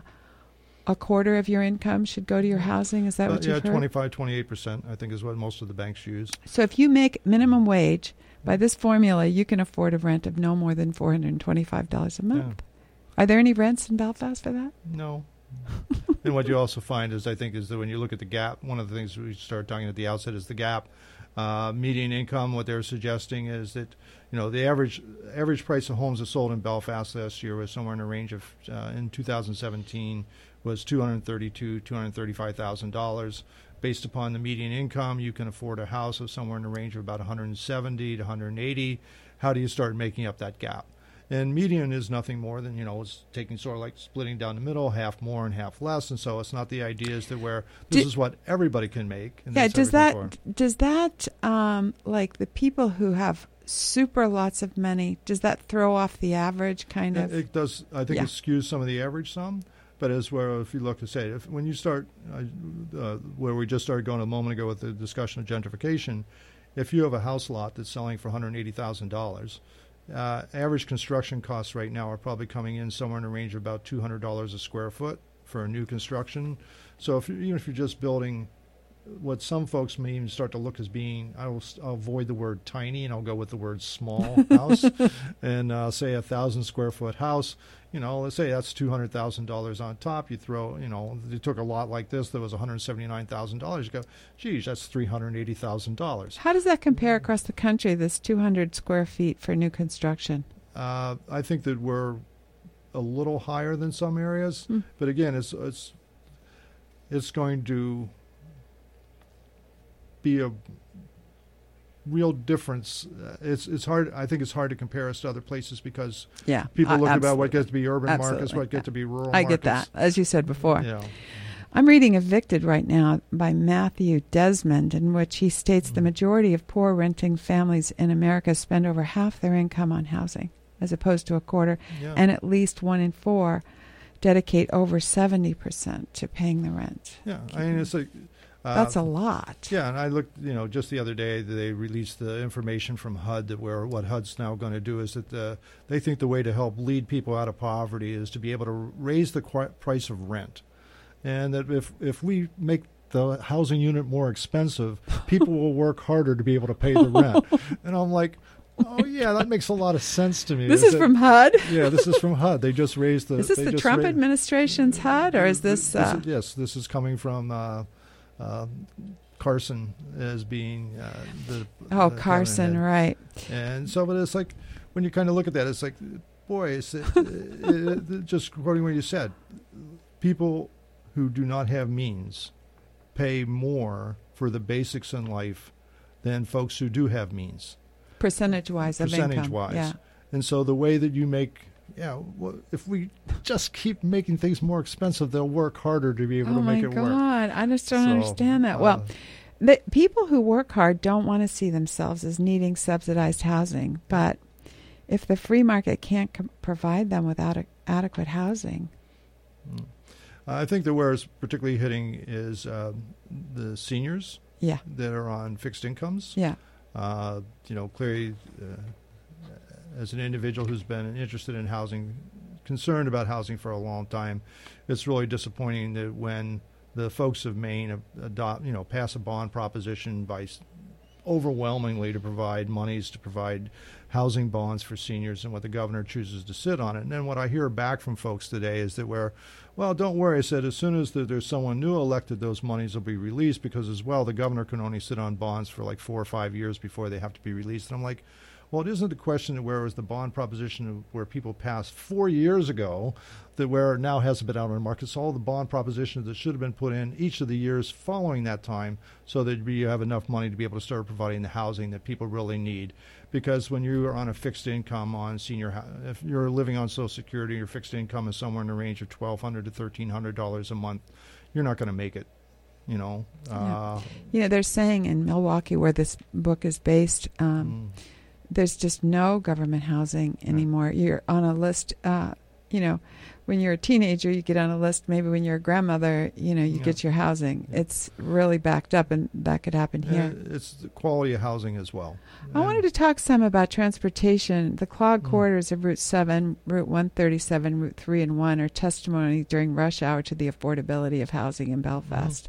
a quarter of your income should go to your housing. Is that Uh, what yeah, you've heard? twenty-five, twenty-eight percent, I think, is what most of the banks use. So if you make minimum wage, by this formula, you can afford a rent of no more than four hundred twenty-five dollars a month. Are there any rents in Belfast for that? No. And what you also find is, I think, is that when you look at the gap, one of the things we started talking at the outset is the gap. Uh, median income, what they're suggesting is that, you know, the average average price of homes that sold in Belfast last year was somewhere in the range of, uh, in two thousand seventeen, was two hundred thirty-two, two hundred thirty-five thousand dollars. Based upon the median income, you can afford a house of somewhere in the range of about one hundred seventy to one hundred eighty. How do you start making up that gap? And median is nothing more than, you know, it's taking sort of like splitting down the middle, half more and half less. And so it's not the idea is that where this Do- is what everybody can make. And Yeah, that's does that everything for. does that um, like the people who have super lots of money, does that throw off the average kind It, of? it does. I think Yeah. it skews some of the average some, but as well, if you look to say, if, when you start uh, uh, where we just started going a moment ago with the discussion of gentrification, if you have a house lot that's selling for one hundred eighty thousand dollars, uh, average construction costs right now are probably coming in somewhere in the range of about two hundred dollars a square foot for a new construction. So if you, even if you're just building what some folks may even start to look as being, I will I'll avoid the word tiny and I'll go with the word small house, and uh, say a thousand square foot house. You know, let's say that's two hundred thousand dollars on top. You throw, you know, you took a lot like this that was one hundred seventy nine thousand dollars. You go, geez, that's three hundred eighty thousand dollars. How does that compare across the country? This two hundred square feet for new construction. Uh, I think that we're a little higher than some areas, Mm. but again, it's it's it's going to be a real difference. Uh, it's it's hard. I think it's hard to compare us to other places because Yeah, people uh, look about absolutely. what gets to be urban markets, Absolutely, what get yeah. to be rural I markets. get that, as you said before. Yeah. I'm reading Evicted right now by Matthew Desmond, in which he states the majority of poor renting families in America spend over half their income on housing, as opposed to a quarter, Yeah. and at least one in four dedicate over seventy percent to paying the rent. Yeah. I mean, it's like uh, That's a lot. Yeah, and I looked, you know, just the other day they released the information from H U D that where what H U D's now going to do is that uh, they think the way to help lead people out of poverty is to be able to raise the qu- price of rent, and that if if we make the housing unit more expensive, people will work harder to be able to pay the rent. And I'm like, oh yeah, that makes a lot of sense to me. This Is is that- from H U D? Yeah, this is from H U D. They just raised the. Is this they the just Trump ra- administration's H U D, or is this... This Uh, is- yes, this is coming from uh, uh, Carson as being uh, the. oh, the Carson, cabinet right. head. And so, but it's like when you kind of look at that, it's like, boy, it's it, it, it, just quoting what you said, people who do not have means pay more for the basics in life than folks who do have means. Percentage-wise of income. Percentage-wise. Yeah. And so the way that you make, yeah, well, if we just keep making things more expensive, they'll work harder to be able Oh to my make it work. God, I just don't So, understand that. uh, Well, the people who work hard don't want to see themselves as needing subsidized housing, but if the free market can't com- provide them with ad- adequate housing, mm. I think that where it's particularly hitting is uh, the seniors yeah, that are on fixed incomes. yeah, Uh, you know, clearly, uh, as an individual who's been interested in housing, concerned about housing for a long time, it's really disappointing that when the folks of Maine adopt, you know, pass a bond proposition by s- overwhelmingly to provide monies to provide housing bonds for seniors, and what the governor chooses to sit on it. And then what I hear back from folks today is that we're, well, don't worry, I said, as soon as the, there's someone new elected, those monies will be released, because as well, the governor can only sit on bonds for like four or five years before they have to be released. And I'm like, well, it isn't the question of where was the bond proposition of where people passed four years ago that where it now hasn't been out on the market. It's all the bond propositions that should have been put in each of the years following that time, so that you have enough money to be able to start providing the housing that people really need. Because when you are on a fixed income on senior, hou- if you're living on Social Security, your fixed income is somewhere in the range of twelve hundred to thirteen hundred dollars a month, you're not going to make it. You know, uh, you know, they're saying in Milwaukee, where this book is based, um, mm, there's just no government housing anymore. You're on a list, uh, you know, when you're a teenager, you get on a list. Maybe when you're a grandmother, you know, you Yeah. get your housing. Yeah. It's really backed up, and that could happen here. uh, it's the quality of housing as well. I wanted to talk some about transportation. The clogged Mm. corridors of Route seven, Route one thirty-seven, Route three and one are testimony during rush hour to the affordability of housing in Belfast.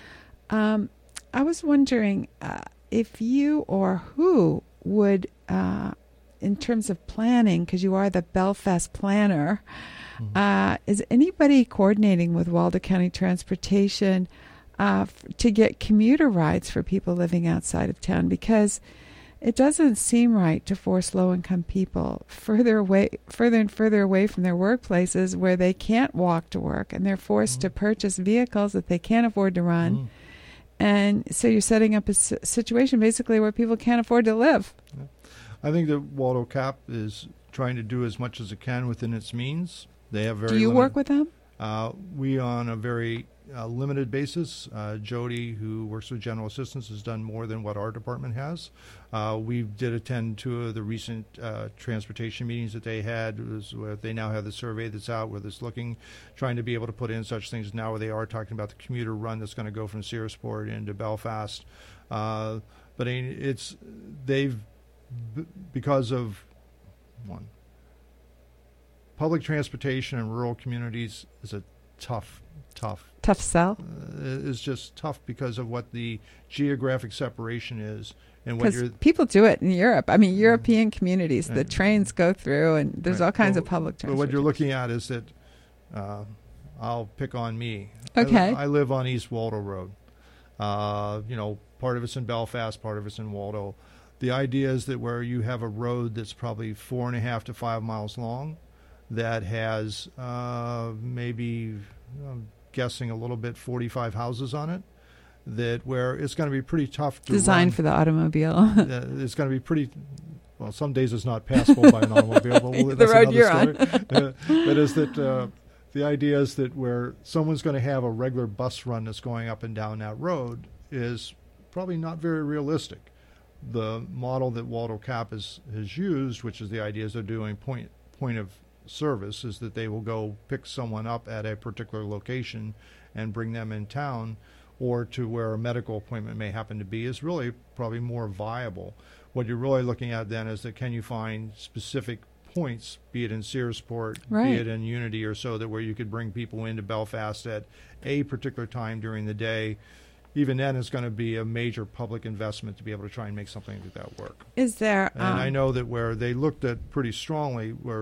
Um, I was wondering uh, if you or who would, uh, in terms of planning, because you are the Belfast planner, Mhm. uh, is anybody coordinating with Waldo County Transportation uh, f- to get commuter rides for people living outside of town? Because it doesn't seem right to force low-income people further away, further and further away from their workplaces, where they can't walk to work, and they're forced Mhm. to purchase vehicles that they can't afford to run. Mm. And so you're setting up a s- situation basically where people can't afford to live. I think that Waldo Cap is trying to do as much as it can within its means. They have very Do you limited- work with them? Uh, we, on a very uh, limited basis, uh, Jody, who works with General Assistance, has done more than what our department has. Uh, we did attend two of the recent uh, transportation meetings that they had. It was where they now have the survey that's out where it's looking, trying to be able to put in such things now where they are talking about the commuter run that's going to go from Searsport into Belfast. Uh, but I mean, it's they've b- because of one. Public transportation in rural communities is a tough, tough, Tough sell. uh, is just tough because of what the geographic separation is and what Because you're. people do it in Europe. I mean, European communities, the Right. trains go through, and there's Right. all kinds Well, of public But transportation. what you're looking at is that uh, I'll pick on me. I li- Okay. I, live on East Waldo Road. Uh, you know, part of it's in Belfast, part of it's in Waldo. The idea is that where you have a road that's probably four and a half to five miles long, that has uh, maybe, I'm guessing a little bit, forty-five houses on it, that where it's going to be pretty tough to Designed run. for the automobile. Uh, it's going to be pretty. Well, some days it's not passable by an automobile. But The that's road another you're on. story. uh, that is that uh, the idea is that where someone's going to have a regular bus run that's going up and down that road is probably not very realistic. The model that Waldo Cap has, has used, which is the idea is they're doing point point of service, is that they will go pick someone up at a particular location and bring them in town or to where a medical appointment may happen to be, is really probably more viable. What you're really looking at then is that can you find specific points, be it in Searsport, Right. be it in Unity or so, that where you could bring people into Belfast at a particular time during the day. Even then, it's going to be a major public investment to be able to try and make something like that work. Is there? And um, I know that where they looked at pretty strongly, where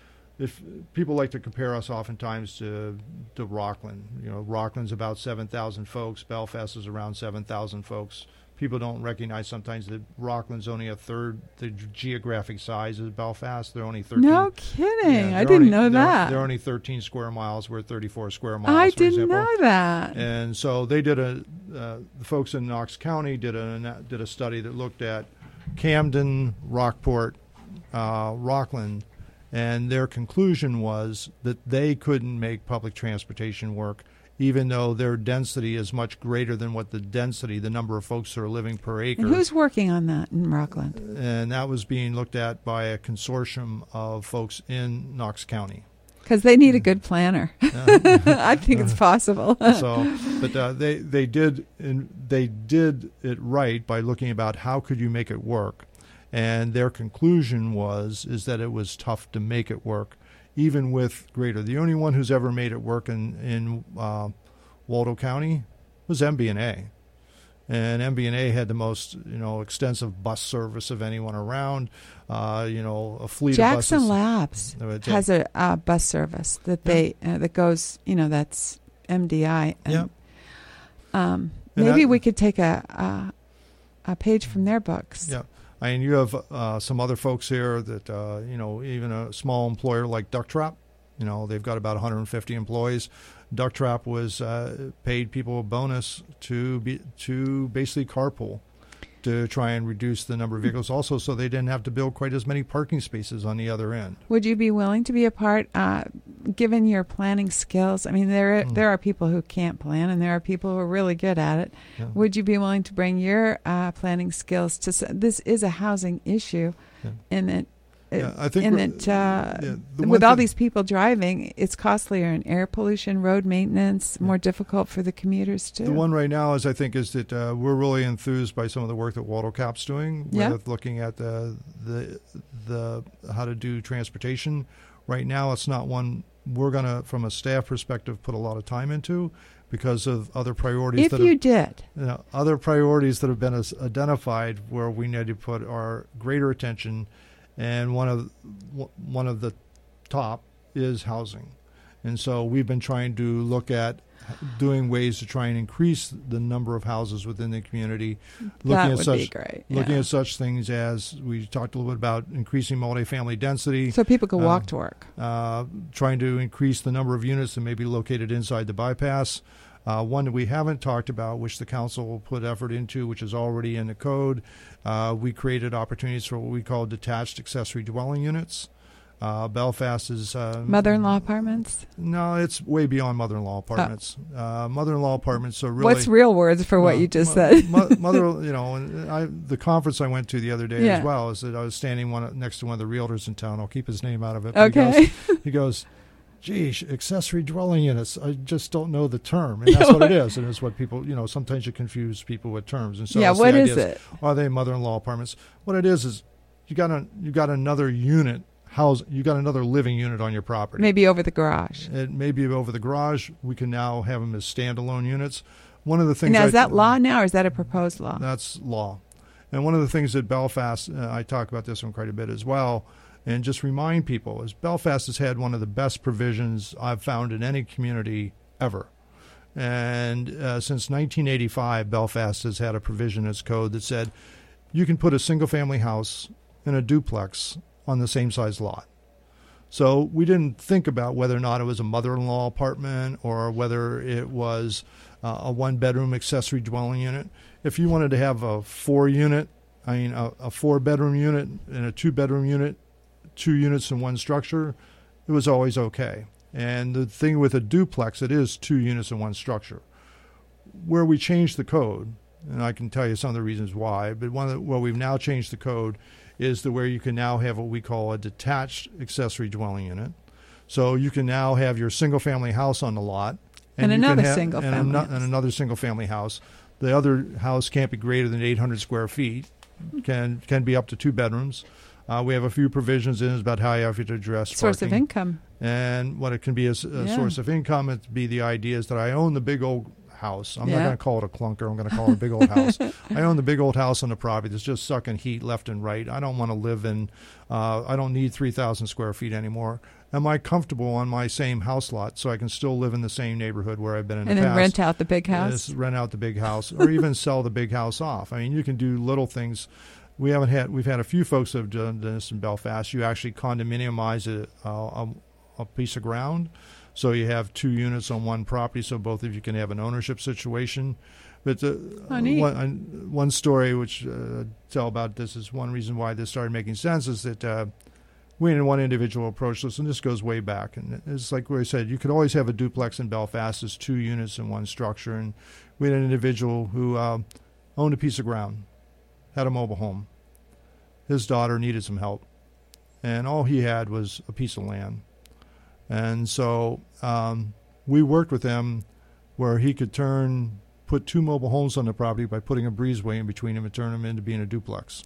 if people like to compare us oftentimes to to Rockland, you know, Rockland's about seven thousand folks, Belfast is around seven thousand folks. People don't recognize sometimes that Rockland's only a third the geographic size of Belfast. They're only thirteen. No kidding. Yeah, I they're didn't only- know they're- that. They're only thirteen square miles. We're thirty-four square miles. I for didn't example. know that. And so they did a, uh, the folks in Knox County did a did a study that looked at Camden, Rockport, uh, Rockland, and their conclusion was that they couldn't make public transportation work, even though their density is much greater than what the density, the number of folks who are living per acre. And who's working on that in Rockland? And that was being looked at by a consortium of folks in Knox County. Because they need a good planner. Uh, I think it's possible. so, but uh, they they did and they did it right by looking about how could you make it work, and their conclusion was is that it was tough to make it work, even with greater. The only one who's ever made it work in in uh, Waldo County was M B N A. And M B N A had the most, you know, extensive bus service of anyone around. Uh, you know, a fleet Jackson of buses. Labs Uh, it- has a uh, bus service that Yeah. they uh, that goes, you know, that's M D I. And, Yep. Um, And maybe that- we could take a, a a page from their books. Yeah. I mean, you have uh, some other folks here that, uh, you know, even a small employer like Duck Trap, you know, they've got about one hundred fifty employees. Duck Trap was uh, paid people a bonus to be to basically carpool to try and reduce the number of vehicles also, so they didn't have to build quite as many parking spaces on the other end. Would you be willing to be a part, uh, given your planning skills? I mean, there Mm. there are people who can't plan, and there are people who are really good at it. Yeah. Would you be willing to bring your uh, planning skills to? s- This is a housing issue, Yeah. and that. Yeah, I think and we're- that uh, yeah, the one with all thing- these people driving, it's costlier in air pollution, road maintenance, more difficult for the commuters too. The one right now is I think is that uh, we're really enthused by some of the work that Waldo Cap's doing Yeah. with looking at the the the how to do transportation. Right now, it's not one we're gonna, from a staff perspective, put a lot of time into because of other priorities. if that you have, did, you know, other priorities that have been as identified where we need to put our greater attention, and one of one of the top is housing. And so we've been trying to look at doing ways to try and increase the number of houses within the community. Looking that at would such be great. looking yeah. at such things as we talked a little bit about increasing multifamily density, so people can walk uh, to work. uh, trying to increase the number of units that may be located inside the bypass. Uh, one that we haven't talked about, which the council will put effort into, which is already in the code, uh, we created opportunities for what we call detached accessory dwelling units. Uh, Belfast is uh, mother-in-law apartments. No, it's way beyond mother-in-law apartments. Oh. Uh, mother-in-law apartments are really. What's real words for what uh, you just mo- said? mo- mother, you know, and I, the conference I went to the other day Yeah. as well is that I was standing one next to one of the realtors in town. I'll keep his name out of it. Okay. He goes, he goes, "Geez, accessory dwelling units. I just don't know the term," and that's what it is. And it's what people, you know, sometimes you confuse people with terms. And so Yeah, it's the what is idea it? Are they mother-in-law apartments? What it is is you got a you got another unit. House, you got another living unit on your property. Maybe over the garage. It may be over the garage. We can now have them as standalone units. One of the things. Now, I, is that law now, or is that a proposed law? That's law. And one of the things that Belfast, uh, I talk about this one quite a bit as well, and just remind people, is Belfast has had one of the best provisions I've found in any community ever. And uh, since nineteen eighty-five, Belfast has had a provision in its code that said you can put a single-family house and a duplex on the same size lot. So we didn't think about whether or not it was a mother-in-law apartment or whether it was uh, a one-bedroom accessory dwelling unit. If you wanted to have a four-unit, I mean a, a four-bedroom unit and a two-bedroom unit, two units in one structure, it was always okay. And the thing with a duplex, it is two units in one structure. Where we changed the code, and I can tell you some of the reasons why, but one of the, well, we've now changed the code is the where you can now have what we call a detached accessory dwelling unit. So you can now have your single-family house on the lot. And you can another ha- single-family and, ano- house. and another single-family house. The other house can't be greater than eight hundred square feet. Can can be up to two bedrooms. Uh, we have a few provisions in it about how you have to address Source parking. of income. And what it can be as a Yeah. source of income. It'd be the idea is that I own the big old house. I'm Yeah. not going to call it a clunker. I'm going to call it a big old house. I own the big old house on the property that's just sucking heat left and right. I don't want to live in, uh, I don't need three thousand square feet anymore. Am I comfortable on my same house lot so I can still live in the same neighborhood where I've been in And the then past? rent out the big house. Yes, rent out the big house or even sell the big house off. I mean, you can do little things. We haven't had, we've had a few folks that have done this in Belfast. You actually condominiumize a, a, a piece of ground. So you have two units on one property, so both of you can have an ownership situation. But uh, Oh, neat. one, one story which uh, I tell about this is one reason why this started making sense is that uh, we had one individual approach this, and this goes way back. And it's like where I said, you could always have a duplex in Belfast as two units in one structure. And we had an individual who uh, owned a piece of ground, had a mobile home. His daughter needed some help, and all he had was a piece of land. And so um, we worked with him where he could turn, put two mobile homes on the property by putting a breezeway in between them and turn them into being a duplex.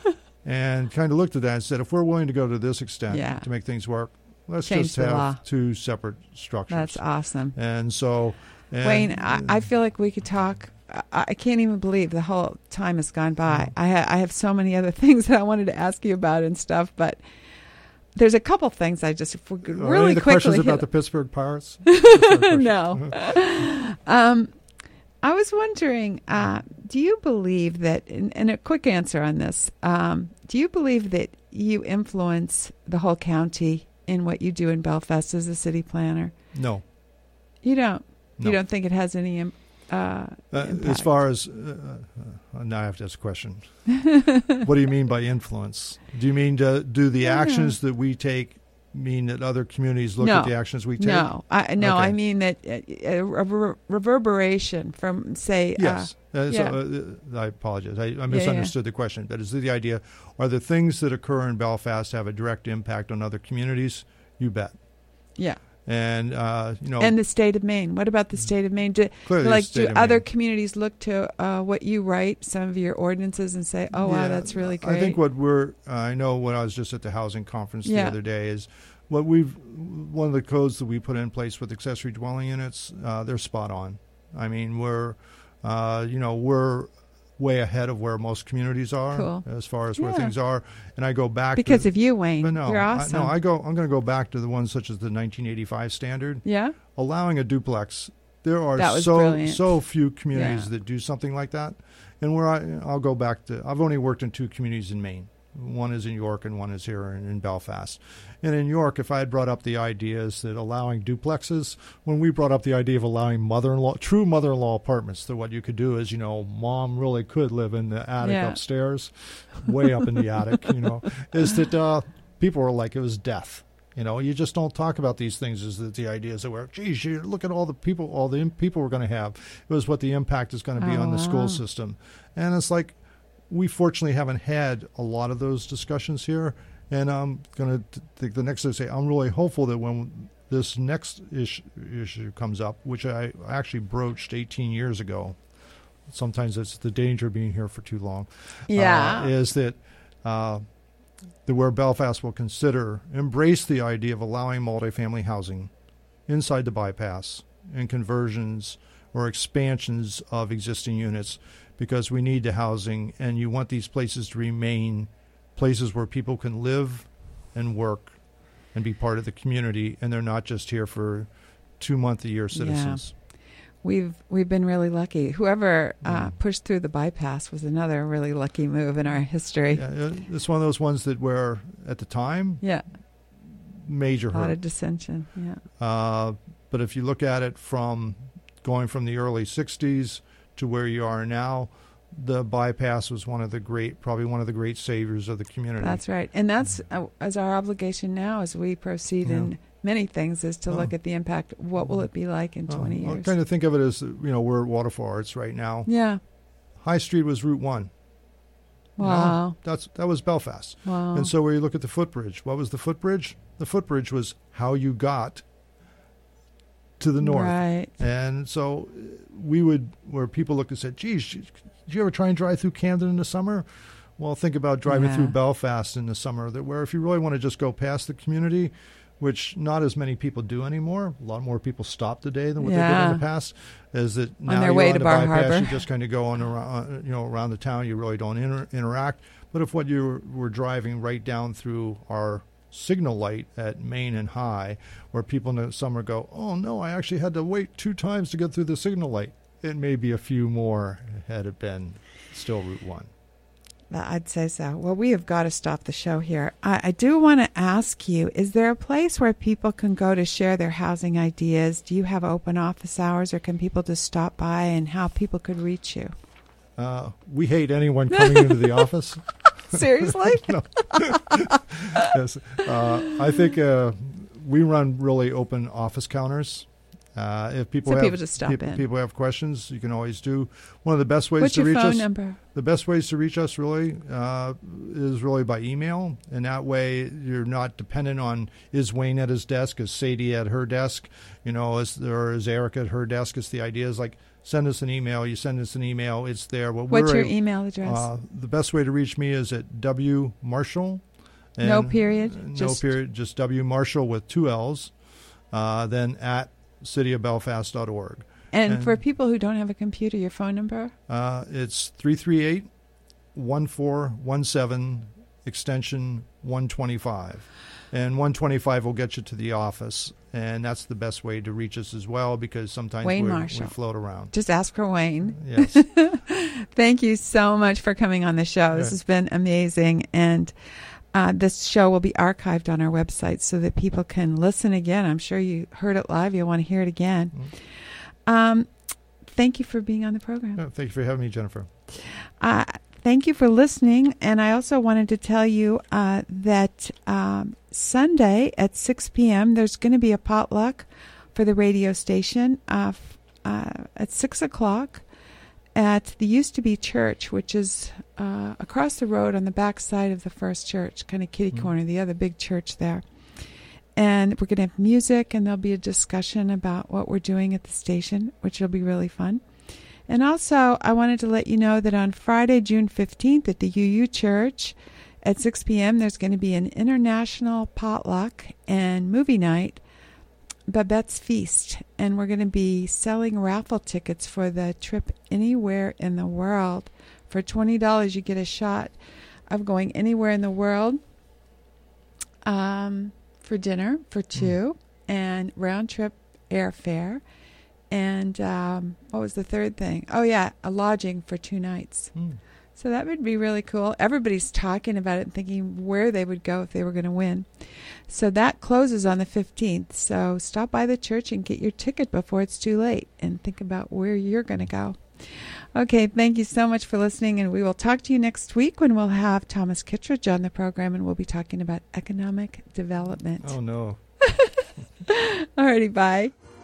And kind of looked at that and said, if we're willing to go to this extent Yeah. to make things work, let's Change just the have law. two separate structures. That's awesome. And so, and, Wayne, I, I feel like we could talk. I, I can't even believe the whole time has gone by. I, ha- I have so many other things that I wanted to ask you about and stuff, but there's a couple things I just if we could Are really any of the quickly questions hit- about the Pittsburgh Pirates? That's our question. No. um, I was wondering, uh, do you believe that, and, and a quick answer on this, um, do you believe that you influence the whole county in what you do in Belfast as a city planner? No. You don't? No. You don't think it has any im- uh, Uh, impact? as far as uh, uh, now, I have to ask a question. What do you mean by influence? Do you mean to, do the I don't know. actions that we take mean that other communities look No. at the actions we take? No, I, no, Okay. I mean that uh, a rever- reverberation from, say, Yes. Uh, yeah. so, uh, I apologize. I, I yeah. misunderstood the question. But is the idea, are the things that occur in Belfast have a direct impact on other communities? You bet. uh, yeah, And, uh, you know, and the state of Maine. What about the state of Maine? Do, clearly the like, state do of other Maine. communities look to uh, what you write, some of your ordinances, and say, "Oh, wow, Yeah, that's really great"? I think what we're, uh, I know when I was just at the housing conference the Yeah. other day is what we've, one of the codes that we put in place with accessory dwelling units, uh, they're spot on. I mean, we're, uh, you know, we're way ahead of where most communities are Cool. as far as where Yeah. things are. And I go back because to, of you, Wayne. but no, You're I- awesome. no, I go, I'm going to go back to the ones such as the nineteen eighty-five standard. yeah, Allowing a duplex, there are That was so brilliant. so few communities Yeah. that do something like that. And where I, I'll go back to, I've only worked in two communities in Maine. One is in York and one is here in, in Belfast. And in York, if I had brought up the ideas that allowing duplexes, when we brought up the idea of allowing mother-in-law, true mother-in-law apartments, that what you could do is, you know, mom really could live in the attic Yeah. upstairs, way up in the attic, you know, is that uh, people were like it was death. You know, you just don't talk about these things as the, the ideas that were, geez, you look at all the people, all the im- people we're going to have. It was what the impact is going to be Oh, on the wow. school system. And it's like, we fortunately haven't had a lot of those discussions here. And I'm going to think the next thing to say, I'm really hopeful that when this next issue, issue comes up, which I actually broached eighteen years ago, sometimes it's the danger of being here for too long, Yeah. uh, is that uh, the where Belfast will consider, embrace the idea of allowing multifamily housing inside the bypass and conversions or expansions of existing units, because we need the housing, and you want these places to remain places where people can live and work and be part of the community, and they're not just here for two-month-a-year citizens. We've we've been really lucky. Whoever uh, Mm. pushed through the bypass was another really lucky move in our history. Yeah, it- it's one of those ones that where, at the time, Yeah, major a lot hurt. of dissension. Yeah, Uh, but if you look at it from going from the early sixties to where you are now, the bypass was one of the great, probably one of the great saviors of the community. that's right. And that's uh, as our obligation now as we proceed Yeah. in many things is to Oh. look at the impact. What will it be like in Uh, twenty I years? kind of think of it as, you know, we're at Waterfall Arts right now. Yeah. High Street was Route One. Wow. That's that was Belfast. Wow. And so where you look at the footbridge, what was the footbridge? The footbridge was how you got to the north. Right. And so uh, we would, where people look and said, geez, did you ever try and drive through Camden in the summer? Well, think about driving Yeah. through Belfast in the summer, that where if you really want to just go past the community, which not as many people do anymore, a lot more people stop today than what they did Yeah. in the past, is that now their you're way on to the Bar bypass, Harbor. you just kind of go on around, uh, you know, around the town, you really don't inter- interact. But if what you were, were driving right down through our signal light at Main and High, where people in the summer go, oh no, I actually had to wait two times to get through the signal light. It may be a few more had it been still Route One. I'd say so. Well, we have got to stop the show here. I, I do want to ask you, is there a place where people can go to share their housing ideas? Do you have open office hours, or can people just stop by, and how people could reach you? Uh, we hate anyone coming into the office. Seriously? No. Yes. Uh, I think uh, we run really open office counters. Uh, if people So have people just stop peop- in. people have questions, you can always do. One of the best ways What's to your reach phone us. number? The best ways to reach us really uh, is really by email, and that way you're not dependent on, is Wayne at his desk, is Sadie at her desk, you know, is, or is Eric at her desk. It's the idea is like, send us an email. You send us an email, it's there. What What's we're your able- email address? Uh, the best way to reach me is at W Marshall. and- No period? uh, No Just- period. Just W Marshall with two L's. Uh, then at city of belfast dot org. and, and- for people who don't have a computer, your phone number? Uh, it's three three eight, one four one seven, extension one twenty-five. And one twenty-five will get you to the office. And that's the best way to reach us as well, because sometimes Wayne we're, we Marshall. float around. Just ask for Wayne. Yes. Thank you so much for coming on the show. This Yeah. has been amazing. And uh, this show will be archived on our website so that people can listen again. I'm sure you heard it live. You'll want to hear it again. Um, thank you for being on the program. Yeah, thank you for having me, Jennifer. Uh, thank you for listening. And I also wanted to tell you uh, that um, Sunday at six p.m., there's going to be a potluck for the radio station uh, f- uh, at six o'clock at the used to be church, which is uh, across the road on the back side of the First Church, kind of kitty Mhm. corner, the other big church there. And we're going to have music, and there'll be a discussion about what we're doing at the station, which will be really fun. And also, I wanted to let you know that on Friday, June fifteenth, at the U U Church at six p.m., there's going to be an international potluck and movie night, Babette's Feast. And we're going to be selling raffle tickets for the trip anywhere in the world. For twenty dollars, you get a shot of going anywhere in the world um, for dinner for two, and round-trip airfare. And um, what was the third thing? Oh, yeah, a lodging for two nights. Mm. So that would be really cool. Everybody's talking about it and thinking where they would go if they were going to win. So that closes on the fifteenth. So stop by the church and get your ticket before it's too late, and think about where you're going to go. Okay, thank you so much for listening, and we will talk to you next week when we'll have Thomas Kittredge on the program, and we'll be talking about economic development. Oh, no. Alrighty, bye.